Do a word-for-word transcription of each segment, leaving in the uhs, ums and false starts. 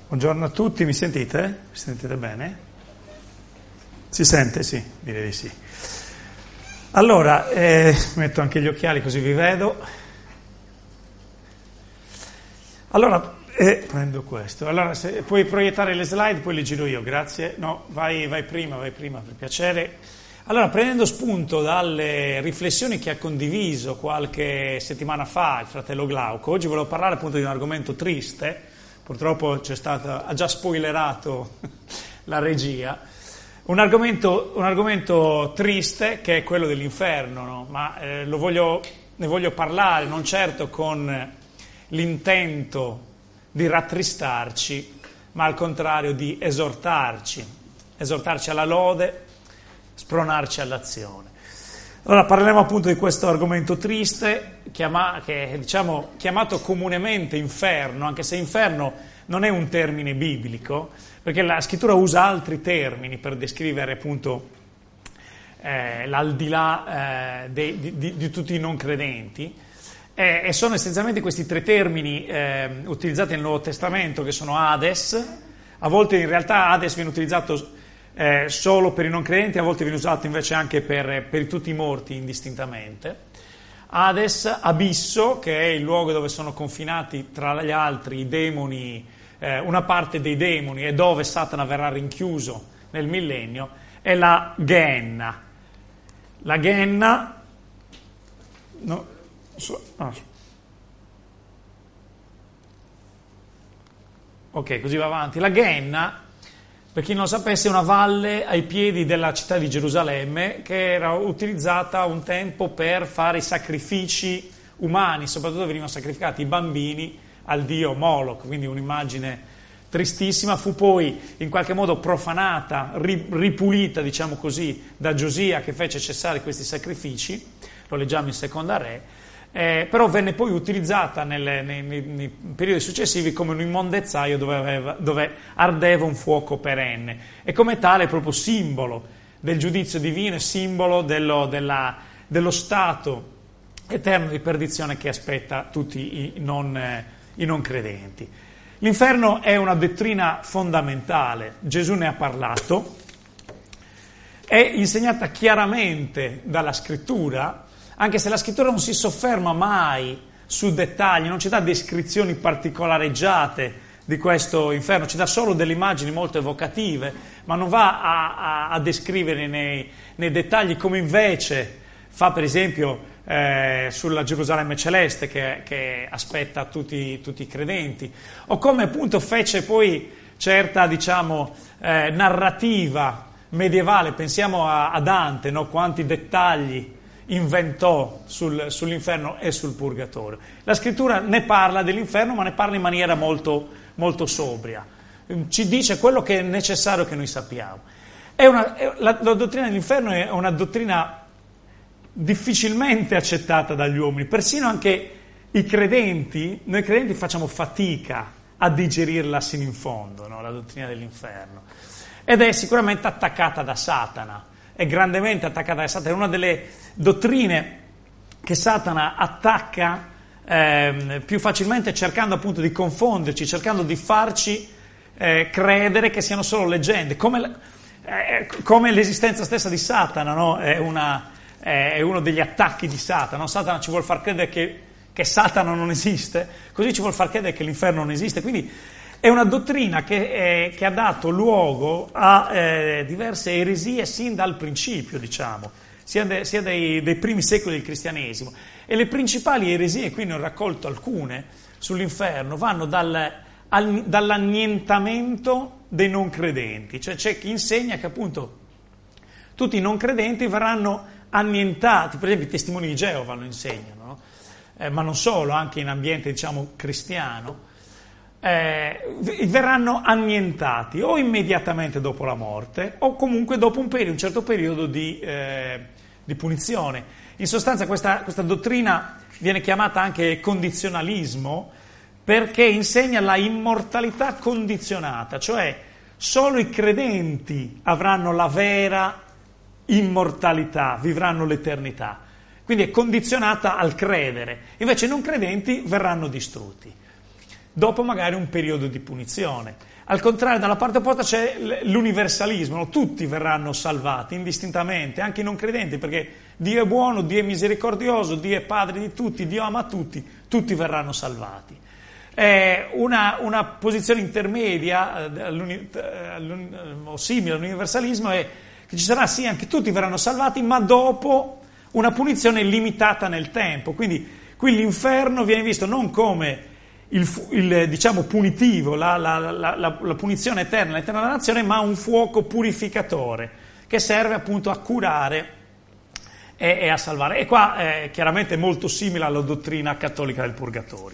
Buongiorno a tutti, mi sentite? Mi sentite bene? Si sente? Sì, direi di sì. Allora, eh, metto anche gli occhiali così vi vedo. Allora, eh, prendo questo. Allora, se puoi proiettare le slide, poi le giro io, grazie. No, vai, vai prima, vai prima, per piacere. Allora, prendendo spunto dalle riflessioni che ha condiviso qualche settimana fa il fratello Glauco, oggi volevo parlare appunto di un argomento triste. Purtroppo c'è stata, ha già spoilerato la regia, un argomento, un argomento triste che è quello dell'inferno, no? Ma eh, lo voglio, ne voglio parlare non certo con l'intento di rattristarci, ma al contrario di esortarci, esortarci alla lode, spronarci all'azione. Allora parleremo appunto di questo argomento triste, chiama, che è diciamo, chiamato comunemente inferno, anche se inferno non è un termine biblico, perché la scrittura usa altri termini per descrivere appunto eh, l'aldilà eh, di, di, di tutti i non credenti, eh, e sono essenzialmente questi tre termini eh, utilizzati nel Nuovo Testamento, che sono Hades. A volte in realtà Hades viene utilizzato Eh, solo per i non credenti, a volte viene usato invece anche per, per tutti i morti indistintamente. Hades, abisso, che è il luogo dove sono confinati tra gli altri i demoni, eh, una parte dei demoni, e dove Satana verrà rinchiuso nel millennio, è la Gehenna. La Gehenna, no, so, no. ok, così va avanti. La Gehenna, per chi non lo sapesse, è una valle ai piedi della città di Gerusalemme che era utilizzata un tempo per fare i sacrifici umani, soprattutto venivano sacrificati i bambini al dio Moloch, quindi un'immagine tristissima. Fu poi in qualche modo profanata, ripulita, diciamo così, da Giosia, che fece cessare questi sacrifici, lo leggiamo in Seconda Re. Eh, però venne poi utilizzata nelle, nei, nei, nei periodi successivi come un immondezzaio dove, aveva, dove ardeva un fuoco perenne, e come tale è proprio simbolo del giudizio divino e simbolo dello, della, dello stato eterno di perdizione che aspetta tutti i non, eh, i non credenti. L'inferno è una dottrina fondamentale, Gesù ne ha parlato, è insegnata chiaramente dalla scrittura, anche se la scrittura non si sofferma mai su dettagli, non ci dà descrizioni particolareggiate di questo inferno, ci dà solo delle immagini molto evocative, ma non va a, a, a descrivere nei, nei dettagli, come invece fa per esempio eh, sulla Gerusalemme celeste che, che aspetta tutti, tutti i credenti, o come appunto fece poi certa, diciamo, eh, narrativa medievale. Pensiamo a, a Dante, no? Quanti dettagli inventò sul, sull'inferno e sul purgatorio. La scrittura ne parla dell'inferno, ma ne parla in maniera molto, molto sobria. Ci dice quello che è necessario che noi sappiamo. È una, è, la, la dottrina dell'inferno è una dottrina difficilmente accettata dagli uomini, persino anche i credenti, noi credenti facciamo fatica a digerirla sino in fondo, no? La dottrina dell'inferno. Ed è sicuramente attaccata da Satana. È grandemente attaccata da Satana, è una delle dottrine che Satana attacca eh, più facilmente, cercando appunto di confonderci, cercando di farci eh, credere che siano solo leggende, come, eh, come l'esistenza stessa di Satana, no? È, una, eh, è uno degli attacchi di Satana, no? Satana ci vuol far credere che, che Satana non esiste, così ci vuol far credere che l'inferno non esiste, quindi è una dottrina che, eh, che ha dato luogo a eh, diverse eresie sin dal principio, diciamo, sia, de, sia dei, dei primi secoli del cristianesimo. E le principali eresie, qui ne ho raccolto alcune, sull'inferno, vanno dal, al, dall'annientamento dei non credenti. Cioè c'è chi insegna che appunto tutti i non credenti verranno annientati, per esempio i testimoni di Geova lo insegnano, no? eh, ma non solo, anche in ambiente, diciamo, cristiano. Eh, verranno annientati o immediatamente dopo la morte o comunque dopo un, periodo, un certo periodo di, eh, di punizione. In sostanza questa, questa dottrina viene chiamata anche condizionalismo, perché insegna la immortalità condizionata, cioè solo i credenti avranno la vera immortalità, vivranno l'eternità, quindi è condizionata al credere, invece i non credenti verranno distrutti. dopo magari un periodo di punizione. Al contrario, dalla parte opposta c'è l'universalismo, no? Tutti verranno salvati indistintamente, anche i non credenti, perché Dio è buono, Dio è misericordioso, Dio è padre di tutti, Dio ama tutti, tutti verranno salvati. È una, una posizione intermedia o simile all'universalismo è che ci sarà sì, anche tutti verranno salvati, ma dopo una punizione limitata nel tempo. Quindi qui l'inferno viene visto non come il, il diciamo punitivo, la, la, la, la, la punizione eterna, l'eterna dannazione, ma un fuoco purificatore che serve appunto a curare e, e a salvare. E qua è chiaramente molto simile alla dottrina cattolica del purgatorio.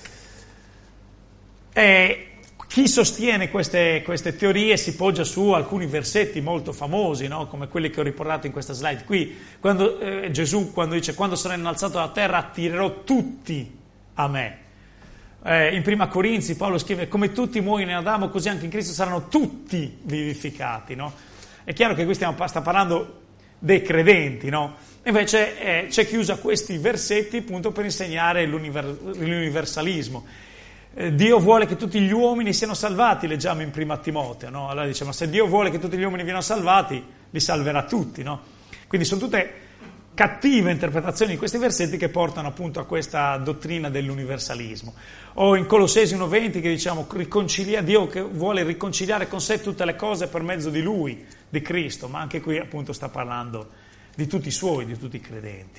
E chi sostiene queste, queste teorie si poggia su alcuni versetti molto famosi, no? Come quelli che ho riportato in questa slide qui, quando eh, Gesù quando dice quando sarò innalzato dalla terra attirerò tutti a me. Eh, in prima Corinzi Paolo scrive come tutti muoiono in Adamo così anche in Cristo saranno tutti vivificati, no? È chiaro che qui stiamo sta parlando dei credenti, no? Invece eh, c'è chi usa questi versetti appunto per insegnare l'univer- l'universalismo. Eh, Dio vuole che tutti gli uomini siano salvati, leggiamo in prima Timoteo, no? Allora dice ma se Dio vuole che tutti gli uomini siano salvati li salverà tutti, no? Quindi sono tutte cattive interpretazioni di questi versetti che portano appunto a questa dottrina dell'universalismo. O in Colossesi uno venti che diciamo riconcilia Dio che vuole riconciliare con sé tutte le cose per mezzo di Lui, di Cristo, ma anche qui appunto sta parlando di tutti i suoi, di tutti i credenti.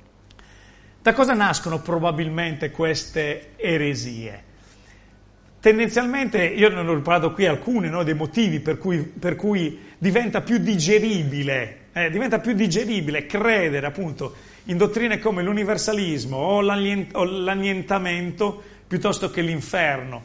Da cosa nascono probabilmente queste eresie? Tendenzialmente, io non ho riportato qui alcuni, no, dei motivi per cui, per cui diventa più digeribile Eh, diventa più digeribile credere appunto in dottrine come l'universalismo o, l'annient- o l'annientamento piuttosto che l'inferno.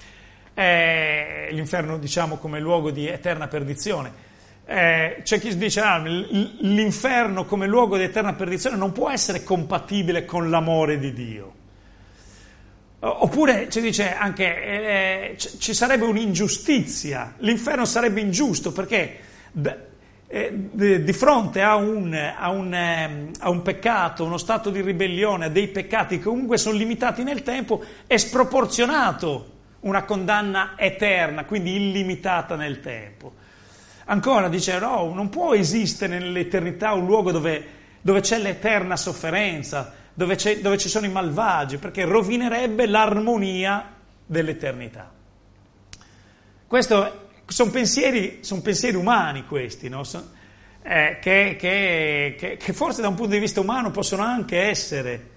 Eh, l'inferno diciamo come luogo di eterna perdizione. Eh, c'è chi dice ah, l'inferno come luogo di eterna perdizione non può essere compatibile con l'amore di Dio. Oppure ci dice anche eh, ci sarebbe un'ingiustizia, l'inferno sarebbe ingiusto perché di fronte a un, a, un, a un peccato, uno stato di ribellione, a dei peccati che comunque sono limitati nel tempo, è sproporzionato una condanna eterna, quindi illimitata nel tempo. Ancora dice no, non può esistere nell'eternità un luogo dove, dove c'è l'eterna sofferenza, dove, c'è, dove ci sono i malvagi, perché rovinerebbe l'armonia dell'eternità. Questo Sono pensieri, sono pensieri umani questi, no? Sono, eh, che, che, che, che forse da un punto di vista umano possono anche essere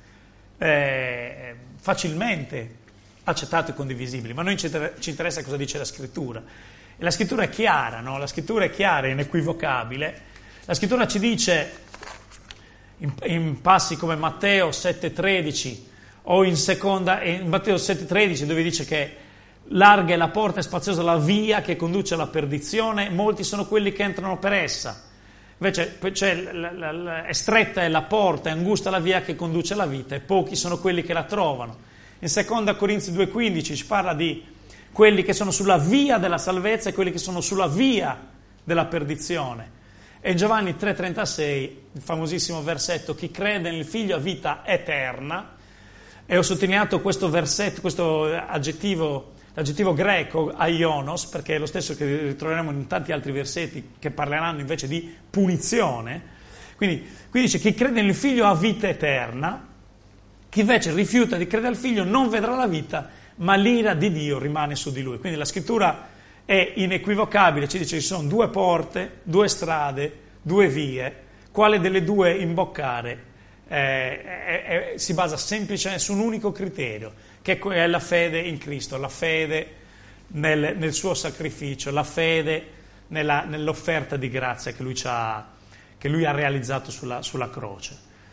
eh, facilmente accettati e condivisibili, ma a noi ci, ci interessa cosa dice la scrittura. E la scrittura è chiara, no? La scrittura è chiara e inequivocabile. La scrittura ci dice in, in passi come Matteo sette tredici o in, seconda, in Matteo sette tredici dove dice che larga è la porta e spaziosa la via che conduce alla perdizione, molti sono quelli che entrano per essa. Invece cioè, la, la, la, è stretta è la porta, è angusta la via che conduce alla vita e pochi sono quelli che la trovano. In seconda Corinzi due quindici ci parla di quelli che sono sulla via della salvezza e quelli che sono sulla via della perdizione. E in Giovanni tre trentasei, il famosissimo versetto, chi crede nel figlio ha vita eterna, e ho sottolineato questo versetto, questo aggettivo, l'aggettivo greco aionos, perché è lo stesso che ritroveremo in tanti altri versetti che parleranno invece di punizione. Quindi qui dice chi crede nel figlio ha vita eterna, chi invece rifiuta di credere al figlio non vedrà la vita, ma l'ira di Dio rimane su di lui. Quindi la scrittura è inequivocabile, ci dice che ci sono due porte, due strade, due vie, quale delle due imboccare eh, è, è, si basa semplicemente su un unico criterio, che è la fede in Cristo, la fede nel, nel suo sacrificio, la fede nella, nell'offerta di grazia che lui, ci ha, che lui ha realizzato sulla, sulla croce.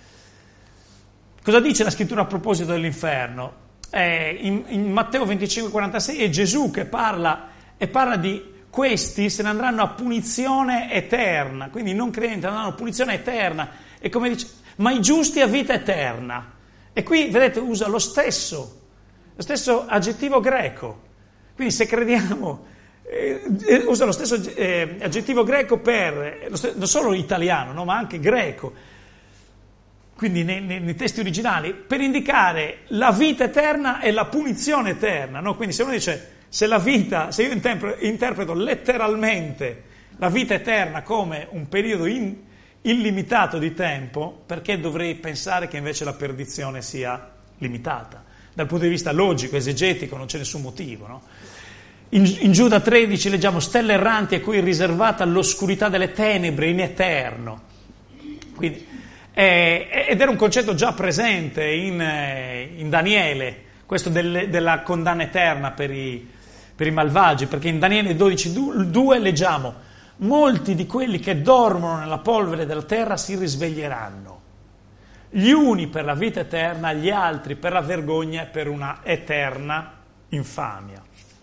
Cosa dice la scrittura a proposito dell'inferno? Eh, in, in Matteo venticinque quarantasei è Gesù che parla e parla di questi se ne andranno a punizione eterna, quindi i non credenti andranno a punizione eterna, e come dice, ma i giusti a vita eterna. E qui, vedete, usa lo stesso, lo stesso aggettivo greco. Quindi se crediamo, eh, usa lo stesso eh, aggettivo greco per, lo st- non solo italiano, no, ma anche greco. quindi nei, nei, nei testi originali, per indicare la vita eterna e la punizione eterna, no? Quindi se uno dice, se la vita, se io interpreto, interpreto letteralmente la vita eterna come un periodo in, illimitato di tempo, perché dovrei pensare che invece la perdizione sia limitata? Dal punto di vista logico, esegetico, non c'è nessun motivo, no? In, in Giuda tredici leggiamo stelle erranti a cui è riservata l'oscurità delle tenebre in eterno. Quindi, eh, ed era un concetto già presente in, eh, in Daniele, questo del, della condanna eterna per i, per i malvagi, perché in Daniele dodici due leggiamo: molti di quelli che dormono nella polvere della terra si risveglieranno, gli uni per la vita eterna, gli altri per la vergogna e per una eterna infamia.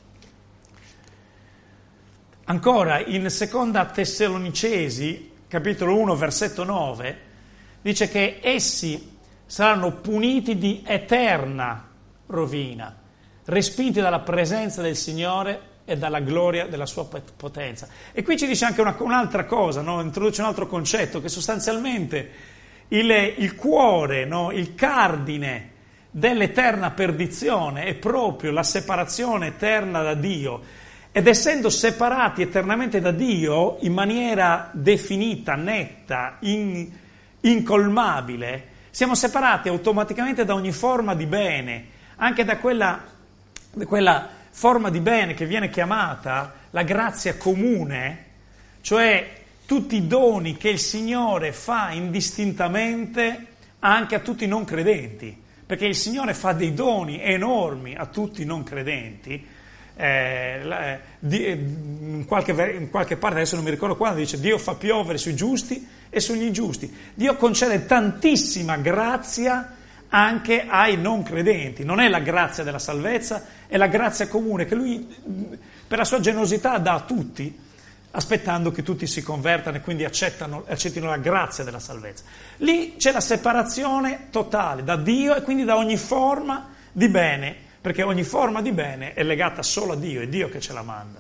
Ancora, in seconda Tessalonicesi, capitolo uno, versetto nove, dice che essi saranno puniti di eterna rovina, respinti dalla presenza del Signore e dalla gloria della sua potenza. E qui ci dice anche una, un'altra cosa, no? Introduce un altro concetto, che sostanzialmente il, il cuore, no? Il cardine dell'eterna perdizione è proprio la separazione eterna da Dio. Ed essendo separati eternamente da Dio in maniera definita, netta, in, incolmabile, siamo separati automaticamente da ogni forma di bene, anche da quella, quella forma di bene che viene chiamata la grazia comune, cioè tutti i doni che il Signore fa indistintamente anche a tutti i non credenti, perché il Signore fa dei doni enormi a tutti i non credenti. Eh, di, in, qualche, in qualche parte, adesso non mi ricordo quando, dice: Dio fa piovere sui giusti e sugli ingiusti. Dio concede tantissima grazia anche ai non credenti. Non è la grazia della salvezza, è la grazia comune che Lui per la sua generosità dà a tutti, aspettando che tutti si convertano e quindi accettano, accettino la grazia della salvezza. Lì c'è la separazione totale da Dio e quindi da ogni forma di bene, perché ogni forma di bene è legata solo a Dio, è Dio che ce la manda.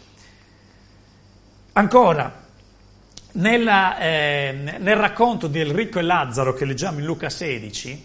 Ancora, nella, eh, nel racconto del ricco e Lazzaro che leggiamo in Luca sedici,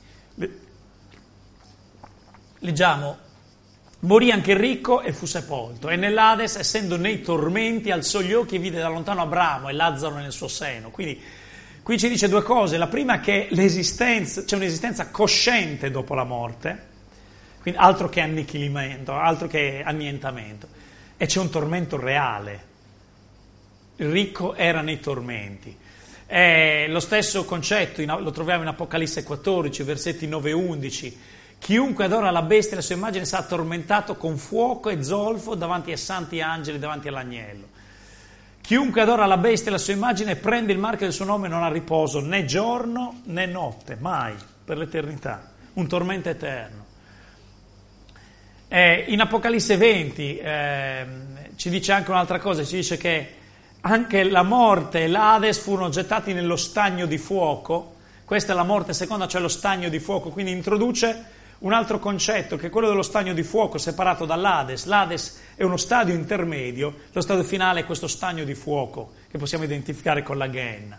leggiamo: morì anche il ricco e fu sepolto, e nell'Ades, essendo nei tormenti, alzò gli occhi e vide da lontano Abramo e Lazzaro nel suo seno. Quindi qui ci dice due cose: la prima è che l'esistenza, c'è un'esistenza cosciente dopo la morte, quindi altro che annichilimento, altro che annientamento, e c'è un tormento reale. Il ricco era nei tormenti. È lo stesso concetto, in, lo troviamo in Apocalisse quattordici, versetti nove e undici. Chiunque adora la bestia e la sua immagine sarà tormentato con fuoco e zolfo davanti ai santi angeli, davanti all'agnello. Chiunque adora la bestia e la sua immagine e prende il marchio del suo nome non ha riposo né giorno né notte, mai, per l'eternità. Un tormento eterno. Eh, in Apocalisse venti eh, ci dice anche un'altra cosa, ci dice che anche la morte e l'Ades furono gettati nello stagno di fuoco. Questa è la morte seconda, cioè lo stagno di fuoco, quindi introduce un altro concetto, che è quello dello stagno di fuoco separato dall'Ades. L'Ades è uno stadio intermedio, lo stadio finale è questo stagno di fuoco che possiamo identificare con la Gehenna.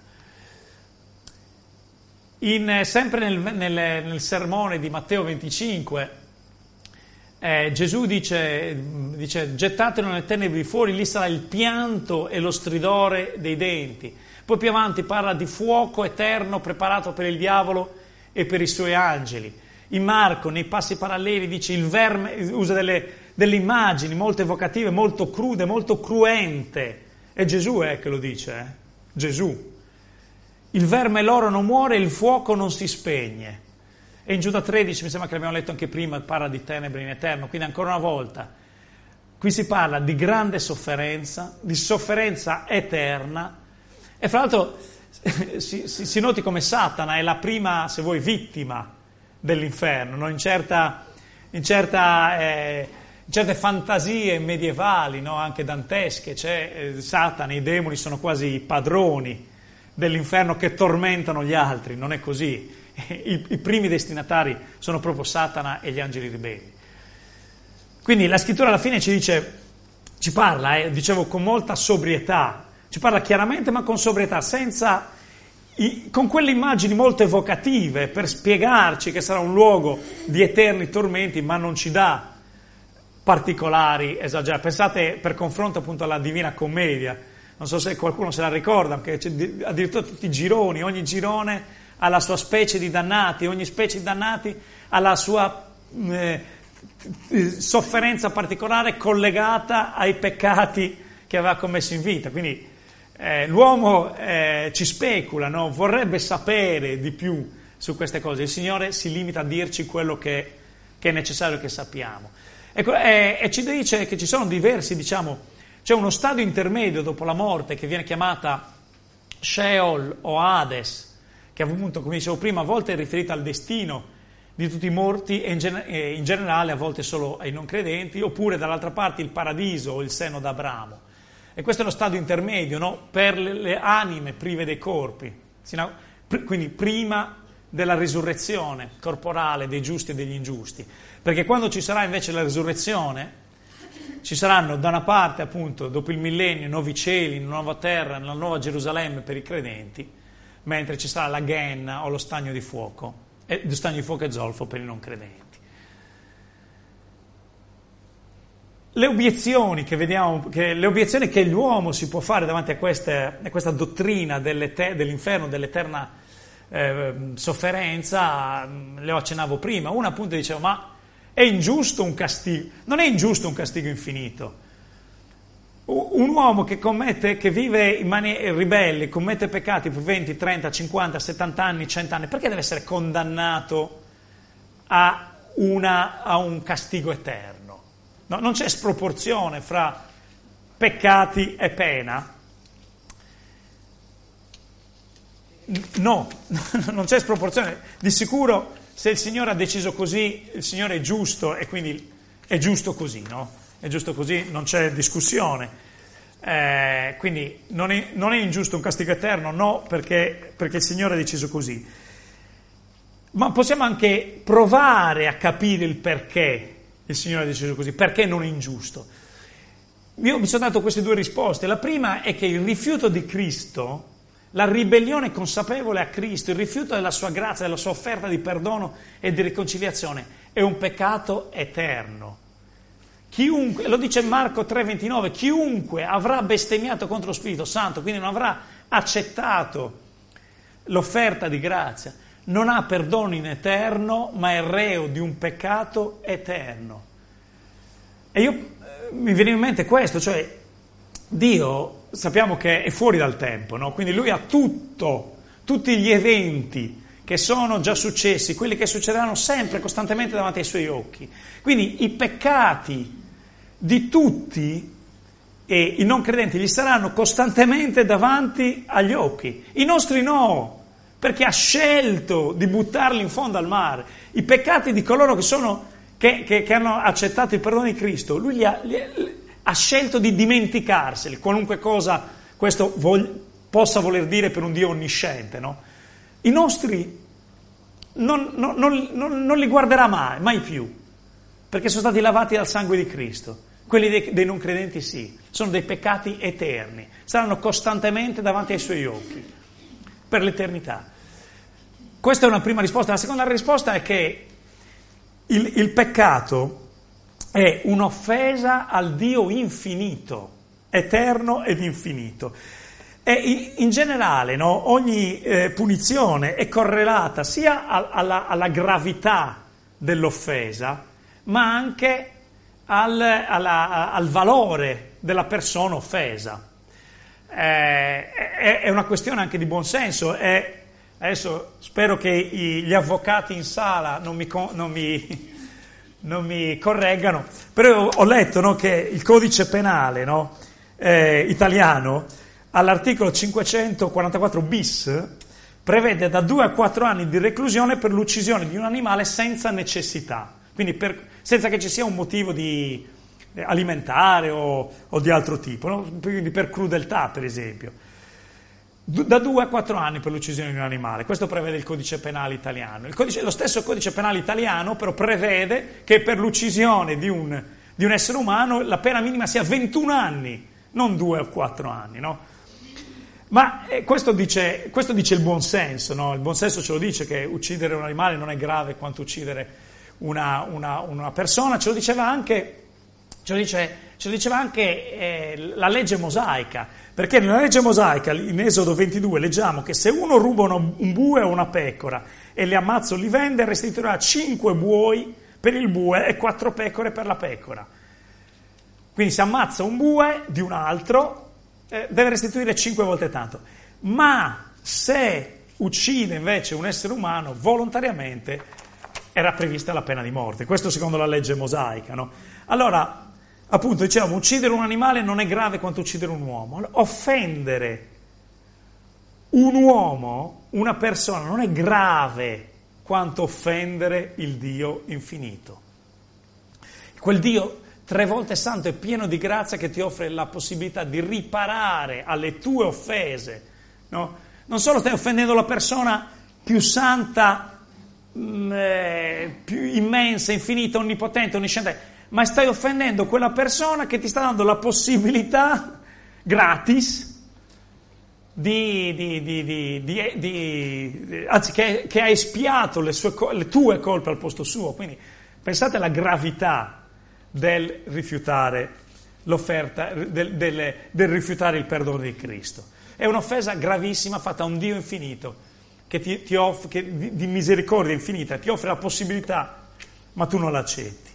In, sempre nel, nel, nel sermone di Matteo venticinque, Eh, Gesù dice, dice: gettatelo nelle tenebre di fuori, lì sarà il pianto e lo stridore dei denti. Poi più avanti parla di fuoco eterno preparato per il diavolo e per i suoi angeli. In Marco, nei passi paralleli, dice il verme, usa delle, delle immagini molto evocative, molto crude, molto cruente. È Gesù eh, che lo dice, eh? Gesù. Il verme e l'oro non muore, il fuoco non si spegne. E in Giuda tredici, mi sembra che l'abbiamo letto anche prima, parla di tenebre in eterno. Quindi ancora una volta, qui si parla di grande sofferenza, di sofferenza eterna. E fra l'altro si, si, si noti come Satana è la prima, se vuoi, vittima dell'inferno, no? In, certa, in, certa, eh, in certe fantasie medievali, no? Anche dantesche, c'è eh, Satana, i demoni sono quasi i padroni dell'inferno che tormentano gli altri. Non è così. I, I primi destinatari sono proprio Satana e gli angeli ribelli. Quindi la scrittura alla fine ci dice, ci parla, eh, dicevo, con molta sobrietà, ci parla chiaramente ma con sobrietà, senza i, con quelle immagini molto evocative per spiegarci che sarà un luogo di eterni tormenti, ma non ci dà particolari esagerati. Pensate per confronto appunto alla Divina Commedia, non so se qualcuno se la ricorda, che c'è addirittura tutti i gironi, ogni girone ha la sua specie di dannati, ogni specie di dannati ha la sua eh, sofferenza particolare collegata ai peccati che aveva commesso in vita. Quindi eh, l'uomo eh, ci specula, no? Vorrebbe sapere di più su queste cose. Il Signore si limita a dirci quello che, che è necessario che sappiamo. Ecco, e, e ci dice che ci sono diversi, diciamo, c'è uno stadio intermedio dopo la morte che viene chiamata Sheol o Hades, che appunto, come dicevo prima, a volte è riferita al destino di tutti i morti e in, gen- e in generale a volte solo ai non credenti, oppure dall'altra parte il paradiso o il seno d'Abramo. E questo è lo stadio intermedio, no? Per le, le anime prive dei corpi, quindi prima della risurrezione corporale dei giusti e degli ingiusti. Perché quando ci sarà invece la risurrezione, ci saranno da una parte appunto dopo il millennio nuovi cieli, una nuova terra, una nuova Gerusalemme per i credenti, mentre ci sarà la Gehenna o lo stagno di fuoco, e lo stagno di fuoco e zolfo per i non credenti. Le obiezioni che vediamo, che, le obiezioni che l'uomo si può fare davanti a, queste, a questa dottrina dell'inferno, dell'eterna eh, sofferenza, le ho accennavo prima. Una appunto diceva, ma è ingiusto un castigo? Non è ingiusto un castigo infinito. Un uomo che commette, che vive in maniera ribelle, commette peccati per venti, trenta, cinquanta, settanta anni, cento anni, perché deve essere condannato a, una, a un castigo eterno? No, non c'è sproporzione fra peccati e pena? No, non c'è sproporzione. Di sicuro, se il Signore ha deciso così, il Signore è giusto e quindi è giusto così, no? È giusto così, non c'è discussione. Eh, quindi non è, non è ingiusto un castigo eterno, no, perché, perché il Signore ha deciso così. Ma possiamo anche provare a capire il perché il Signore ha deciso così, perché non è ingiusto. Io mi sono dato queste due risposte. La prima è che il rifiuto di Cristo, la ribellione consapevole a Cristo, il rifiuto della sua grazia, della sua offerta di perdono e di riconciliazione, è un peccato eterno. Chiunque, lo dice Marco tre ventinove, chiunque avrà bestemmiato contro lo Spirito Santo, quindi non avrà accettato l'offerta di grazia, non ha perdono in eterno, ma è reo di un peccato eterno. E io mi viene in mente questo, cioè Dio sappiamo che è fuori dal tempo, no? Quindi lui ha tutto, tutti gli eventi che sono già successi, quelli che succederanno sempre, costantemente davanti ai suoi occhi. Quindi i peccati di tutti e i non credenti gli saranno costantemente davanti agli occhi. I nostri no, perché ha scelto di buttarli in fondo al mare. I peccati di coloro che, sono, che, che, che hanno accettato il perdono di Cristo, lui li ha, li, ha scelto di dimenticarseli, qualunque cosa questo vog, possa voler dire per un Dio onnisciente, no? I nostri non, non, non, non, non li guarderà mai, mai più, perché sono stati lavati dal sangue di Cristo. Quelli dei, dei non credenti sì, sono dei peccati eterni, saranno costantemente davanti ai suoi occhi, per l'eternità. Questa è una prima risposta. La seconda risposta è che il, il peccato è un'offesa al Dio infinito, eterno ed infinito. E in, in generale, no, ogni eh, punizione è correlata sia a, alla, alla gravità dell'offesa, ma anche al, alla, al valore della persona offesa. Eh, è, è una questione anche di buonsenso. È, adesso spero che i, gli avvocati in sala non mi, non mi, non mi correggano, però ho letto, no, che il codice penale, no, eh, italiano all'articolo cinquecentoquarantaquattro bis prevede da due a quattro anni di reclusione per l'uccisione di un animale senza necessità, quindi per, senza che ci sia un motivo di alimentare o, o di altro tipo, no? Quindi per crudeltà, per esempio. Da due a quattro anni per l'uccisione di un animale. Questo prevede il codice penale italiano. Il codice, lo stesso codice penale italiano però prevede che per l'uccisione di un, di un essere umano la pena minima sia ventuno anni, non due o quattro anni, no? Ma eh, questo, dice, questo dice il buon senso, no? Il buon senso ce lo dice che uccidere un animale non è grave quanto uccidere una, una, una persona, ce lo diceva anche, ce lo dice, ce lo diceva anche eh, la legge mosaica, perché nella legge mosaica, in Esodo ventidue, leggiamo che se uno ruba uno, un bue o una pecora e li ammazza o li vende, restituirà cinque buoi per il bue e quattro pecore per la pecora. Quindi se ammazza un bue di un altro, eh, deve restituire cinque volte tanto. Ma se uccide invece un essere umano volontariamente, era prevista la pena di morte. Questo secondo la legge mosaica, no? Allora, appunto, diciamo, uccidere un animale non è grave quanto uccidere un uomo. Offendere un uomo, una persona, non è grave quanto offendere il Dio infinito. Quel Dio tre volte santo e pieno di grazia che ti offre la possibilità di riparare alle tue offese, no? Non solo stai offendendo la persona più santa, mh, eh, più immensa, infinita, onnipotente, onnisciente, ma stai offendendo quella persona che ti sta dando la possibilità gratis di, di, di, di, di, di anzi che, che ha espiato le, sue, le tue colpe al posto suo. Quindi pensate alla gravità del rifiutare l'offerta, del, del, del rifiutare il perdono di Cristo. È un'offesa gravissima fatta a un Dio infinito, che, ti, ti off, che di, di misericordia infinita ti offre la possibilità, ma tu non l'accetti.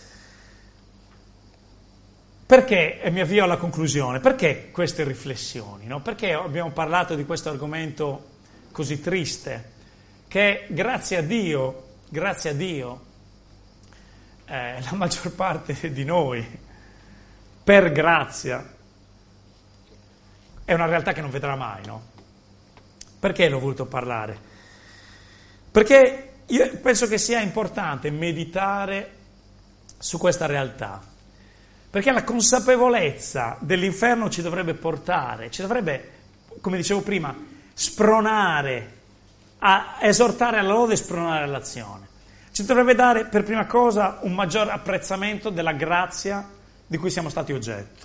Perché, e mi avvio alla conclusione, perché queste riflessioni? No? Perché abbiamo parlato di questo argomento così triste, che grazie a Dio, grazie a Dio, Eh, la maggior parte di noi, per grazia, è una realtà che non vedrà mai, no? Perché l'ho voluto parlare? Perché io penso che sia importante meditare su questa realtà, perché la consapevolezza dell'inferno ci dovrebbe portare, ci dovrebbe, come dicevo prima, spronare, a esortare alla lode e spronare all'azione. Ci dovrebbe dare per prima cosa un maggior apprezzamento della grazia di cui siamo stati oggetto.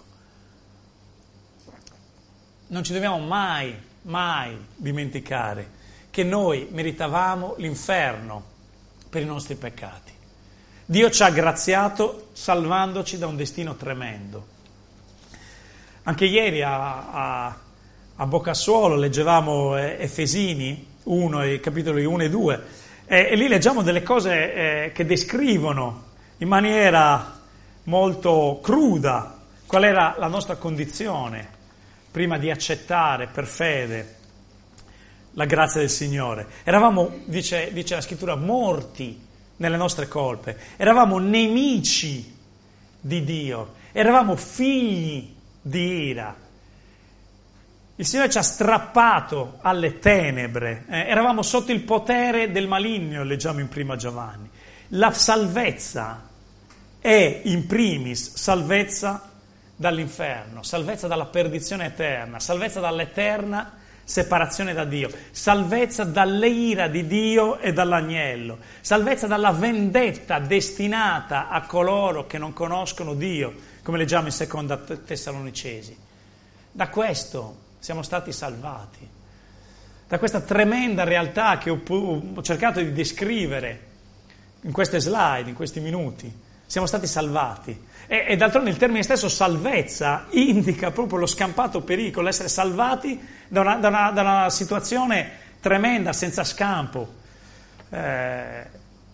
Non ci dobbiamo mai, mai dimenticare che noi meritavamo l'inferno per i nostri peccati. Dio ci ha graziato salvandoci da un destino tremendo. Anche ieri a, a, a Boccassuolo leggevamo Efesini uno, i capitoli uno e due, E, e lì leggiamo delle cose eh, che descrivono in maniera molto cruda qual era la nostra condizione prima di accettare per fede la grazia del Signore. Eravamo, dice, dice la scrittura, morti nelle nostre colpe, eravamo nemici di Dio, eravamo figli di ira. Il Signore ci ha strappato alle tenebre, eh, eravamo sotto il potere del maligno, leggiamo in prima Giovanni. La salvezza è in primis salvezza dall'inferno, salvezza dalla perdizione eterna, salvezza dall'eterna separazione da Dio, salvezza dall'ira di Dio e dall'agnello, salvezza dalla vendetta destinata a coloro che non conoscono Dio, come leggiamo in seconda Tessalonicesi. Da questo siamo stati salvati, da questa tremenda realtà che ho, ho cercato di descrivere in queste slide, in questi minuti. Siamo stati salvati. E, e d'altronde il termine stesso salvezza indica proprio lo scampato pericolo, essere salvati da una, da una, da una situazione tremenda, senza scampo. Eh,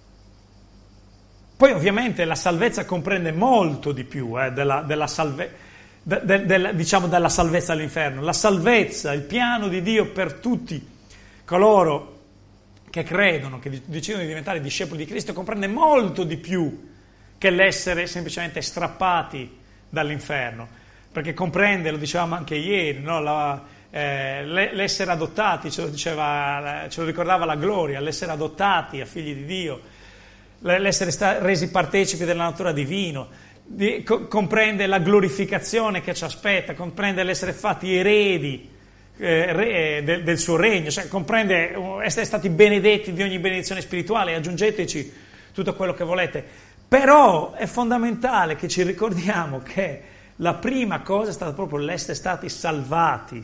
poi ovviamente la salvezza comprende molto di più eh, della, della salvezza. De, de, de, diciamo dalla salvezza all'inferno. La salvezza, il piano di Dio per tutti coloro che credono, che decidono di diventare discepoli di Cristo, comprende molto di più che l'essere semplicemente strappati dall'inferno, perché comprende, lo dicevamo anche ieri, no? la, eh, l'essere adottati, ce lo, diceva, ce lo ricordava la Gloria, l'essere adottati a figli di Dio, l'essere sta, resi partecipi della natura divina. Di, co- comprende la glorificazione che ci aspetta, comprende l'essere fatti eredi eh, re, del, del suo regno, cioè comprende uh, essere stati benedetti di ogni benedizione spirituale, aggiungeteci tutto quello che volete. Però è fondamentale che ci ricordiamo che la prima cosa è stata proprio l'essere stati salvati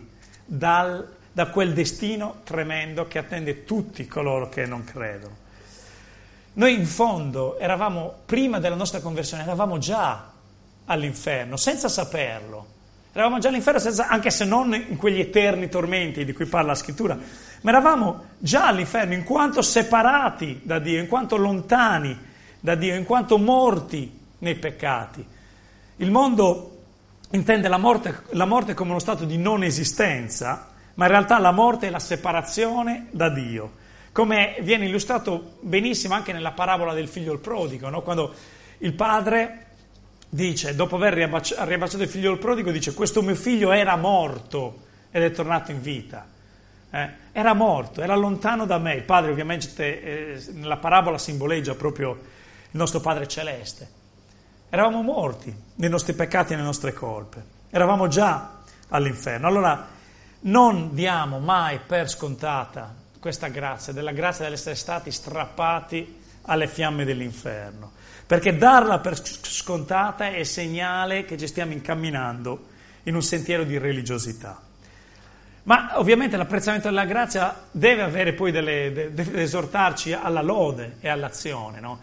dal, da quel destino tremendo che attende tutti coloro che non credono. Noi in fondo eravamo, prima della nostra conversione, eravamo già all'inferno, senza saperlo. Eravamo già all'inferno, senza, anche se non in quegli eterni tormenti di cui parla la Scrittura, ma eravamo già all'inferno in quanto separati da Dio, in quanto lontani da Dio, in quanto morti nei peccati. Il mondo intende la morte, la morte come uno stato di non esistenza, ma in realtà la morte è la separazione da Dio. Come viene illustrato benissimo anche nella parabola del figlio il prodigo, no? Quando il padre dice, dopo aver riabbracciato il figlio il prodigo, dice: questo mio figlio era morto ed è tornato in vita. Eh? Era morto, era lontano da me. Il padre ovviamente eh, nella parabola simboleggia proprio il nostro Padre Celeste. Eravamo morti nei nostri peccati e nelle nostre colpe. Eravamo già all'inferno. Allora non diamo mai per scontata questa grazia, della grazia dell'essere stati strappati alle fiamme dell'inferno, perché darla per scontata è segnale che ci stiamo incamminando in un sentiero di religiosità. Ma ovviamente l'apprezzamento della grazia deve avere poi delle, deve esortarci alla lode e all'azione, no?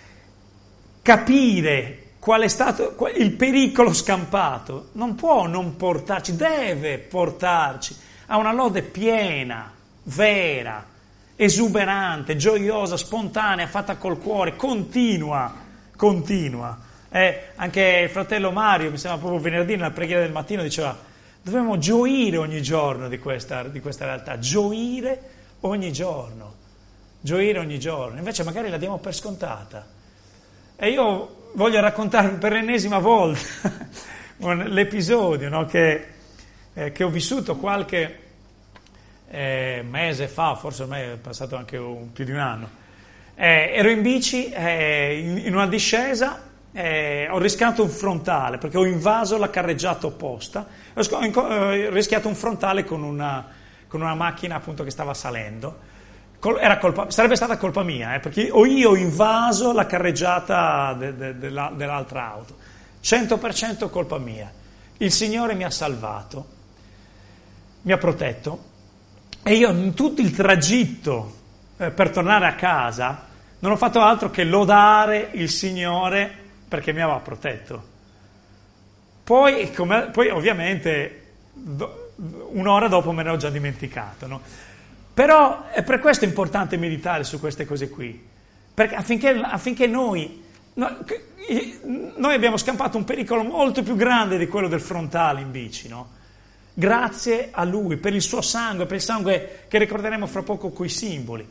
Capire qual è stato il pericolo scampato non può non portarci, deve portarci a una lode piena, vera, esuberante, gioiosa, spontanea, fatta col cuore, continua, continua. Eh, anche il fratello Mario, mi sembra proprio venerdì nella preghiera del mattino, diceva: dobbiamo gioire ogni giorno di questa, di questa realtà, gioire ogni giorno, gioire ogni giorno. Invece magari la diamo per scontata. E io voglio raccontarvi per l'ennesima volta l'episodio, no, che, eh, che ho vissuto qualche Eh, mese fa, forse ormai è passato anche un, più di un anno. Eh, ero in bici eh, in, in una discesa, eh, ho rischiato un frontale perché ho invaso la carreggiata opposta, ho, ho, ho rischiato un frontale con una, con una macchina appunto che stava salendo. Col, era colpa, sarebbe stata colpa mia, eh, perché o io ho invaso la carreggiata de, de, de la, dell'altra auto, cento per cento colpa mia. Il Signore mi ha salvato, mi ha protetto. E io in tutto il tragitto eh, per tornare a casa non ho fatto altro che lodare il Signore perché mi aveva protetto. Poi, come, poi ovviamente do, un'ora dopo me ne ho già dimenticato, no? Però è per questo importante meditare su queste cose qui, perché affinché, affinché noi, no, noi abbiamo scampato un pericolo molto più grande di quello del frontale in bici, no? Grazie a Lui, per il suo sangue, per il sangue che ricorderemo fra poco coi simboli.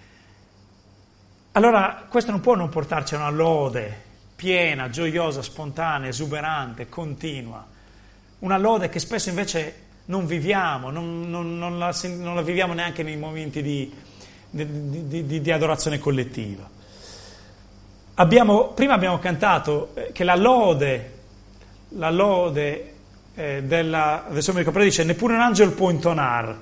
Allora, questo non può non portarci a una lode piena, gioiosa, spontanea, esuberante, continua. Una lode che spesso invece non viviamo, non, non, non, la, non la viviamo neanche nei momenti di, di, di, di, di adorazione collettiva. Abbiamo, prima abbiamo cantato che la lode, la lode... Eh, della, adesso mi ricordo, dice neppure un angelo può intonare,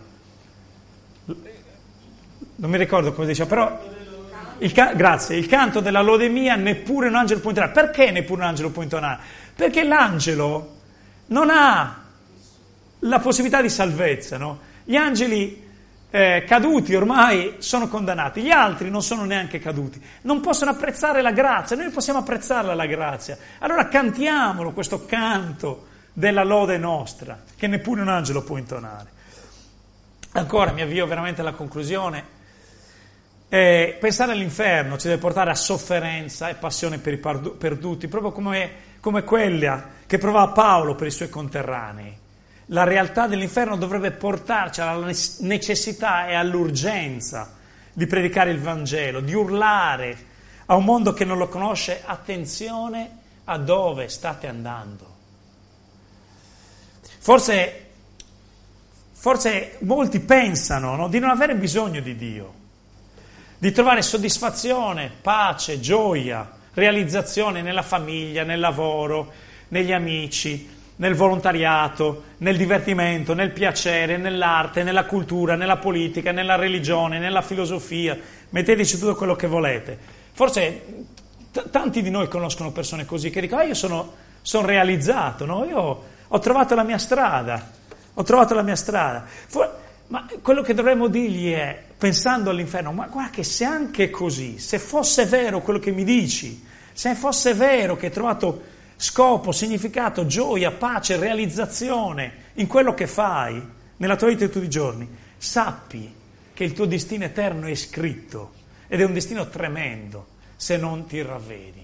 non mi ricordo come diceva, però il ca- grazie, il canto della lode mia neppure un angelo può intonare. Perché neppure un angelo può intonare? Perché l'angelo non ha la possibilità di salvezza, no? Gli angeli eh, caduti ormai sono condannati, gli altri non sono neanche caduti, non possono apprezzare la grazia, noi possiamo apprezzarla la grazia. Allora cantiamolo questo canto della lode nostra, che neppure un angelo può intonare. Ancora, mi avvio veramente alla conclusione. Eh, pensare all'inferno ci deve portare a sofferenza e passione per i perduti, proprio come, come quella che provava Paolo per i suoi conterranei. La realtà dell'inferno dovrebbe portarci alla necessità e all'urgenza di predicare il Vangelo, di urlare a un mondo che non lo conosce: attenzione a dove state andando. Forse, forse molti pensano, no, di non avere bisogno di Dio, di trovare soddisfazione, pace, gioia, realizzazione nella famiglia, nel lavoro, negli amici, nel volontariato, nel divertimento, nel piacere, nell'arte, nella cultura, nella politica, nella religione, nella filosofia. Metteteci tutto quello che volete. Forse t- tanti di noi conoscono persone così che dicono: ah, io sono, sono realizzato, no? Io ho trovato la mia strada, ho trovato la mia strada. Ma quello che dovremmo dirgli è, pensando all'inferno, ma guarda che se anche così, se fosse vero quello che mi dici, se fosse vero che hai trovato scopo, significato, gioia, pace, realizzazione in quello che fai, nella tua vita di tutti i giorni, sappi che il tuo destino eterno è scritto ed è un destino tremendo se non ti ravvedi.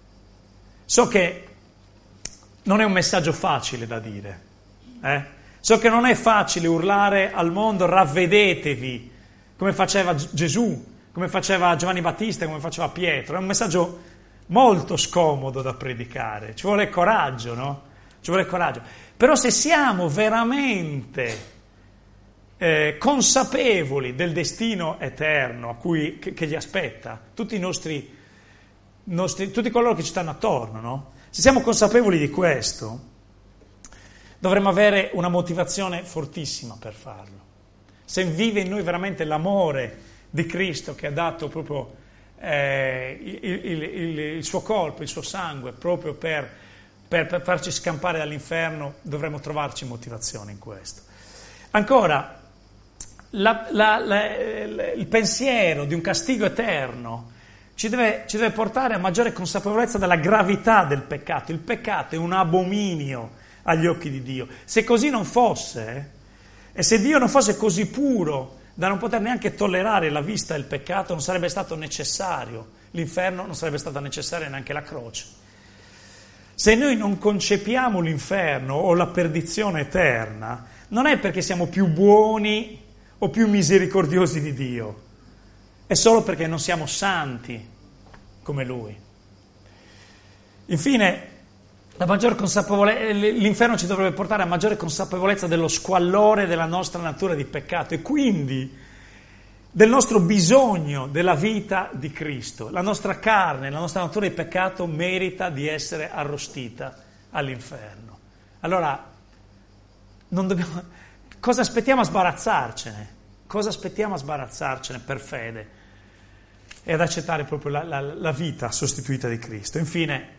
So che non è un messaggio facile da dire, eh? So che non è facile urlare al mondo ravvedetevi, come faceva Gesù, come faceva Giovanni Battista, come faceva Pietro. È un messaggio molto scomodo da predicare, ci vuole coraggio, no? Ci vuole coraggio. Però se siamo veramente eh, consapevoli del destino eterno a cui, che, che gli aspetta, tutti i nostri, nostri, tutti coloro che ci stanno attorno, no? Se siamo consapevoli di questo, dovremmo avere una motivazione fortissima per farlo. Se vive in noi veramente l'amore di Cristo che ha dato proprio eh, il, il, il, il suo corpo, il suo sangue, proprio per, per, per farci scampare dall'inferno, dovremmo trovarci motivazione in questo. Ancora, la, la, la, il pensiero di un castigo eterno ci deve, ci deve portare a maggiore consapevolezza della gravità del peccato. Il peccato è un abominio agli occhi di Dio. Se così non fosse, e se Dio non fosse così puro da non poter neanche tollerare la vista del peccato, non sarebbe stato necessario l'inferno, non sarebbe stata necessaria neanche la croce. Se noi non concepiamo l'inferno o la perdizione eterna, non è perché siamo più buoni o più misericordiosi di Dio, è solo perché non siamo santi come Lui. Infine, la maggior consapevolezza, l'inferno ci dovrebbe portare a maggiore consapevolezza dello squallore della nostra natura di peccato e quindi del nostro bisogno della vita di Cristo. La nostra carne, la nostra natura di peccato merita di essere arrostita all'inferno. Allora, non dobbiamo, cosa aspettiamo a sbarazzarcene? Cosa aspettiamo a sbarazzarcene per fede e ad accettare proprio la, la, la vita sostituita di Cristo? Infine,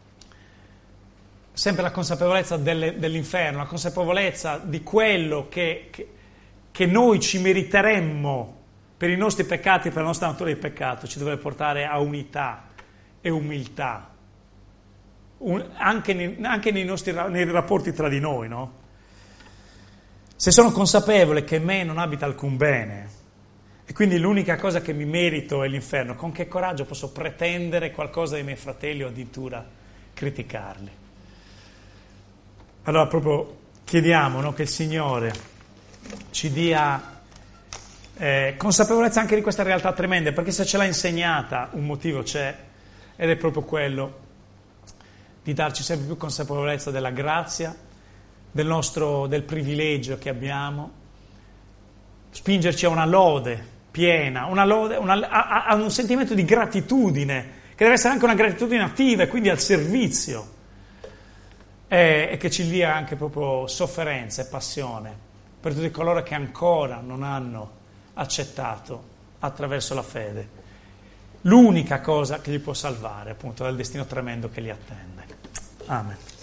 sempre la consapevolezza delle, dell'inferno, la consapevolezza di quello che, che, che noi ci meriteremmo per i nostri peccati, per la nostra natura di peccato, ci deve portare a unità e umiltà, Un, anche, nei, anche nei nostri nei rapporti tra di noi, no? Se sono consapevole che in me non abita alcun bene e quindi l'unica cosa che mi merito è l'inferno, con che coraggio posso pretendere qualcosa dai miei fratelli o addirittura criticarli? Allora proprio chiediamo, no, che il Signore ci dia eh, consapevolezza anche di questa realtà tremenda, perché se ce l'ha insegnata un motivo c'è, ed è proprio quello di darci sempre più consapevolezza della grazia, del nostro del privilegio che abbiamo, spingerci a una lode piena, una lode, una, a, a un sentimento di gratitudine, che deve essere anche una gratitudine attiva e quindi al servizio. E che ci dia anche proprio sofferenza e passione per tutti coloro che ancora non hanno accettato attraverso la fede l'unica cosa che li può salvare appunto dal destino tremendo che li attende. Amen.